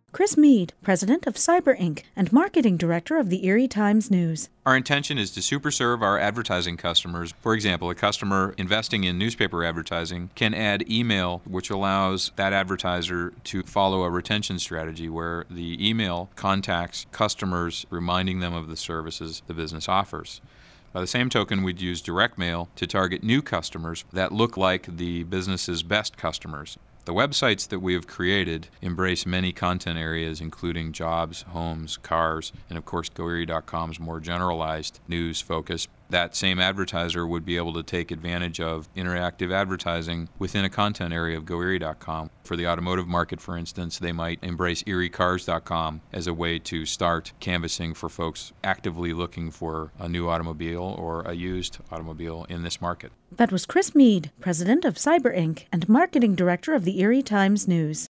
Chris Meade, president of Cyber Inc. and marketing director of the Erie Times News. Our intention is to superserve our advertising customers. For example, a customer investing in newspaper advertising can add email, which allows that advertiser to follow a retention strategy where the email contacts customers, reminding them of the services the business offers. By the same token, we'd use direct mail to target new customers that look like the business's best customers. The websites that we have created embrace many content areas, including jobs, homes, cars, and of course GoErie.com's more generalized news focus. That same advertiser would be able to take advantage of interactive advertising within a content area of GoErie.com. For the automotive market, for instance, they might embrace ErieCars.com as a way to start canvassing for folks actively looking for a new automobile or a used automobile in this market. That was Chris Meade, president of Cyber Inc. and marketing director of the Erie Times News.